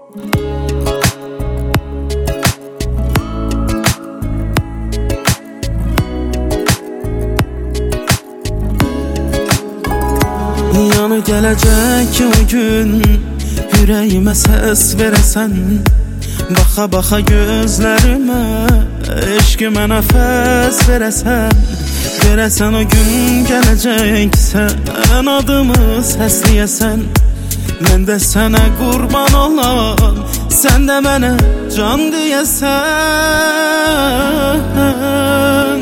Yanı gələcək o gün, ürəyimə səs verəsən. Baxa baxa gözlərimə, eşqimə nəfəs verəsən. Verəsən o gün gələcəksən, adımı səsləyəsən. Mən də sənə qurban olan, sən də mənə can deyəsən.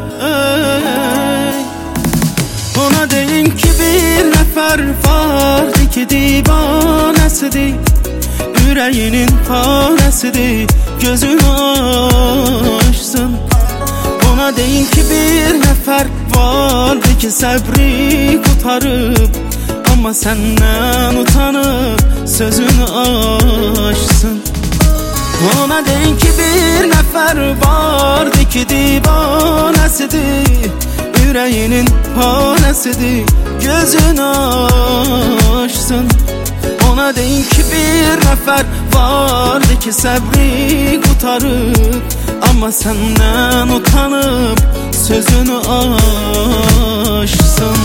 Ona deyim ki bir nəfər vardı ki divanəsidir, ürəyinin parəsidir, gözünü açsın. Ona deyim ki bir nəfər vardı ki səbri qutarıb, amma səndən utanıb sözünü açsın. Ona deyim ki bir nəfər vardı ki divanəsidir, ürəyinin parəsidir, gözünü açsın. Ona deyin ki bir nəfər vardı ki səbri qutarıb, amma səndən utanıb sözünü açsın.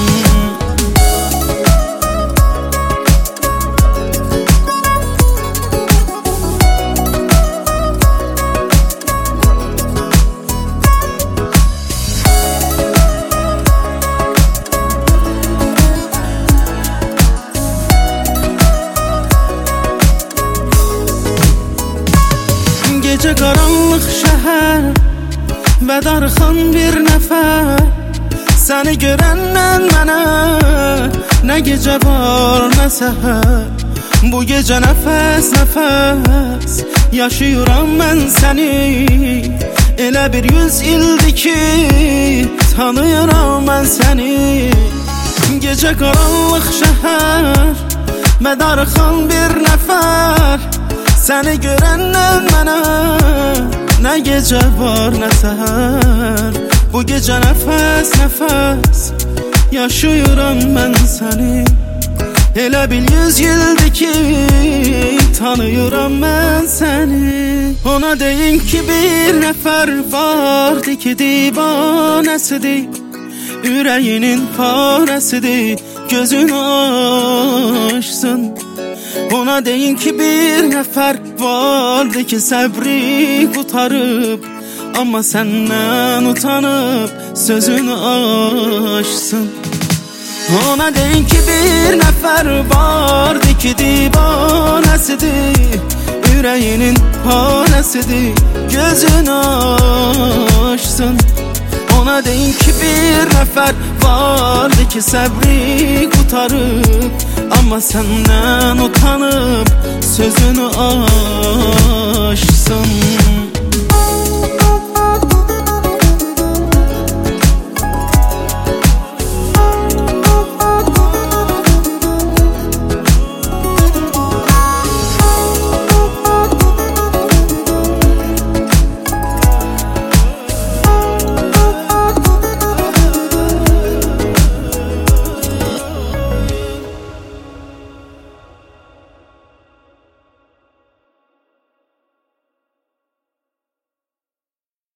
Gecə qaranlıq şəhər və darıxan bir nəfər, səni görəndən mənə nə gecə var nə səhər. Bu gecə nəfəs nəfəs yaşayıram mən səni, elə bir 100 ildir ki tanıyıram mən səni. Gecə qaranlıq şəhər və darıxan bir nəfər, səni görəndən mənə nə gecə var nə səhər. Bu gecə nəfəs nəfəs yaşayıram mən səni, elə bil 100 ildir ki tanıyıram mən səni. Ona deyim ki bir nəfər vardı ki divanəsidir, ürəyinin parəsidir, gözünü açsın. Ona deyin ki bir nəfər vardı ki səbri qutarıb, amma səndən utanıb sözünü açsın. Ona deyin ki bir nəfər vardı ki divanəsidir, ürəyinin parəsidir, gözünü açsın. Ona deyin ki bir nəfər vardı ki səbri qutarıb, amma səndən utanıb sözünü açsın.